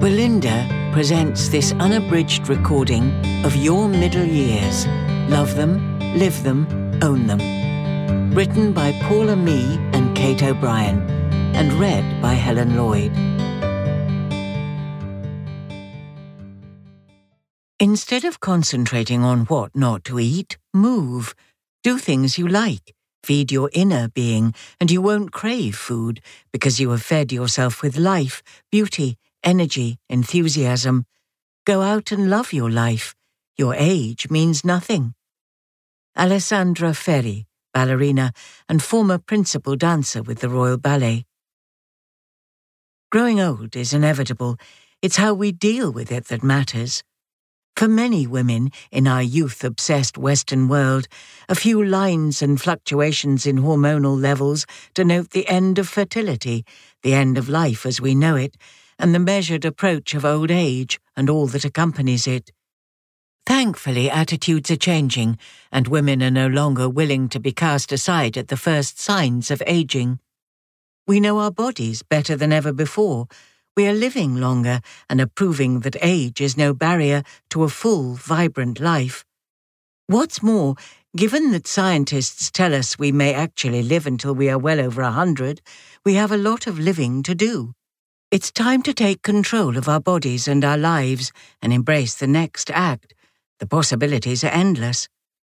Belinda presents this unabridged recording of Your Middle Years. Love them, live them, own them. Written by Paula Mee and Kate O'Brien, and read by Helen Lloyd. Instead of concentrating on what not to eat, move. Do things you like. Feed your inner being, and you won't crave food because you have fed yourself with life, beauty, energy, enthusiasm. Go out and love your life. Your age means nothing. Alessandra Ferri, ballerina and former principal dancer with the Royal Ballet. Growing old is inevitable. It's how we deal with it that matters. For many women in our youth-obsessed Western world, a few lines and fluctuations in hormonal levels denote the end of fertility, the end of life as we know it, and the measured approach of old age and all that accompanies it. Thankfully, attitudes are changing, and women are no longer willing to be cast aside at the first signs of aging. We know our bodies better than ever before. We are living longer and are proving that age is no barrier to a full, vibrant life. What's more, given that scientists tell us we may actually live until we are well over 100, we have a lot of living to do. It's time to take control of our bodies and our lives and embrace the next act. The possibilities are endless.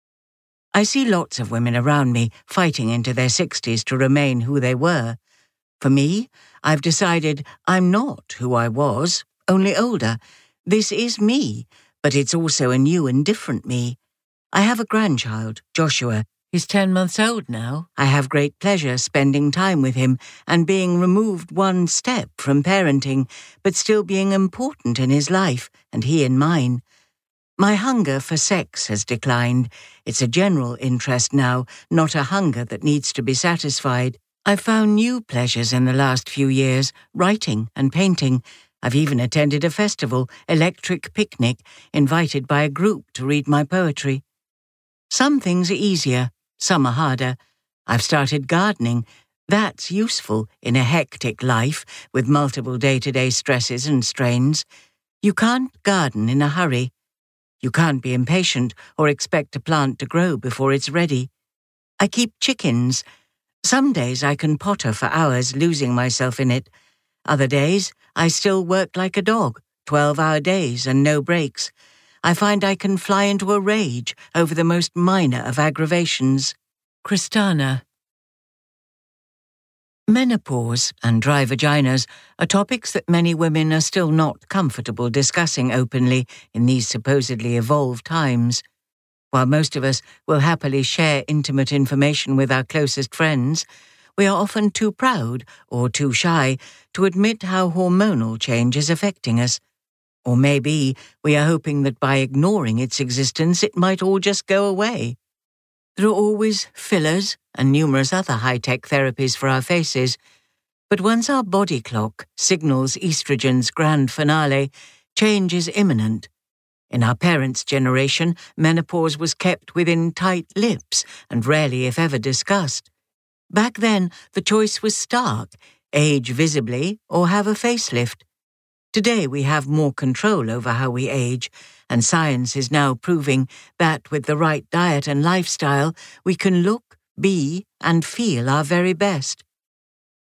I see lots of women around me fighting into their 60s to remain who they were. For me, I've decided I'm not who I was, only older. This is me, but it's also a new and different me. I have a grandchild, Joshua. He's 10 months old now. I have great pleasure spending time with him and being removed one step from parenting, but still being important in his life and he in mine. My hunger for sex has declined. It's a general interest now, not a hunger that needs to be satisfied. I've found new pleasures in the last few years, writing and painting. I've even attended a festival, Electric Picnic, invited by a group to read my poetry. Some things are easier, some are harder. I've started gardening. That's useful in a hectic life with multiple day-to-day stresses and strains. You can't garden in a hurry. You can't be impatient or expect a plant to grow before it's ready. I keep chickens. Some days I can potter for hours, losing myself in it. Other days, I still work like a dog, 12-hour days and no breaks. I find I can fly into a rage over the most minor of aggravations. Kristana. Menopause and dry vaginas are topics that many women are still not comfortable discussing openly in these supposedly evolved times. While most of us will happily share intimate information with our closest friends, we are often too proud or too shy to admit how hormonal change is affecting us. Or maybe we are hoping that by ignoring its existence it might all just go away. There are always fillers and numerous other high-tech therapies for our faces, but once our body clock signals estrogen's grand finale, change is imminent. In our parents' generation, menopause was kept within tight lips and rarely if ever discussed. Back then, the choice was stark, age visibly or have a facelift. Today we have more control over how we age, and science is now proving that with the right diet and lifestyle, we can look, be, and feel our very best.